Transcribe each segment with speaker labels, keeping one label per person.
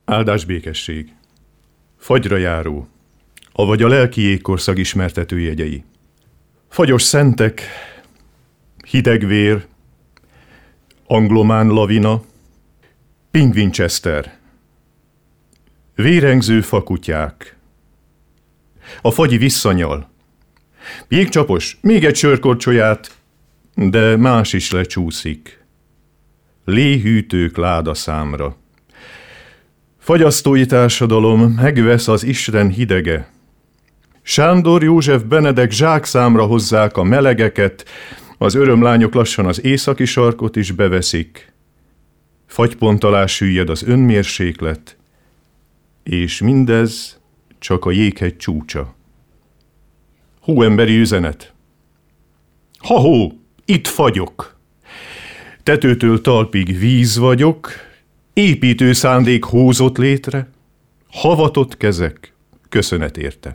Speaker 1: Áldás békesség. Fagyra járó, avagy a lelki jégkorszak ismertető jegyei. Fagyos szentek, hideg vér, anglomán lavina, Pink Winchester, vérengző fakutyák, a fagyi visszanyal, jégcsapos, még egy sörkorcsolyát, de más is lecsúszik, léhűtők ládaszámra. Fagyasztói társadalom megvesz az Isten hidege. Sándor, József, Benedek zsákszámra hozzák a melegeket, az örömlányok lassan az északi sarkot is beveszik. Fagypont alá süllyed az önmérséklet, és mindez csak a jéghegy csúcsa. Hóemberi üzenet. Ha-hó, itt fagyok. Tetőtől talpig víz vagyok, építő szándék hózott létre, havatott kezek, köszönet érte.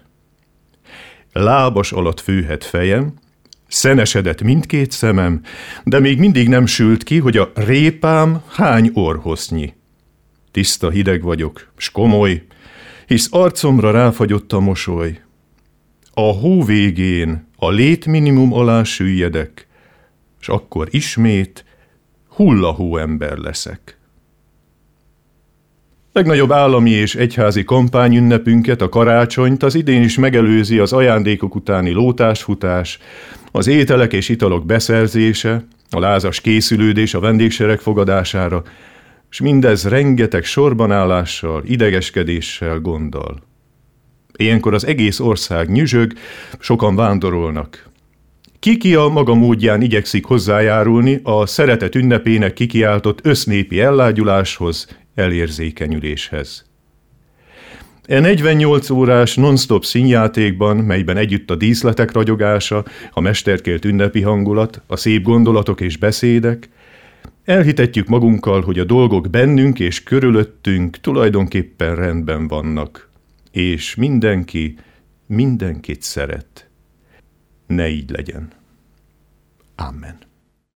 Speaker 1: Lábas alatt főhet fejem, szenesedett mindkét szemem, de még mindig nem sült ki, hogy a répám hány orrhosznyi. Tiszta hideg vagyok, s komoly, hisz arcomra ráfagyott a mosoly. A hó végén a létminimum alá süllyedek, s akkor ismét hullahó ember leszek. Legnagyobb állami és egyházi kampányünnepünket, a karácsonyt az idén is megelőzi az ajándékok utáni lótásfutás, az ételek és italok beszerzése, a lázas készülődés a vendégsereg fogadására, s mindez rengeteg sorbanállással, idegeskedéssel, gonddal. Ilyenkor az egész ország nyüzsög, sokan vándorolnak. Ki a maga módján igyekszik hozzájárulni a szeretet ünnepének kikiáltott össznépi ellágyuláshoz, elérzékenyüléshez. 48 órás non-stop színjátékban, melyben együtt a díszletek ragyogása, a mesterkélt ünnepi hangulat, a szép gondolatok és beszédek, elhitetjük magunkkal, hogy a dolgok bennünk és körülöttünk tulajdonképpen rendben vannak, és mindenki mindenkit szeret. Ne így legyen. Amen.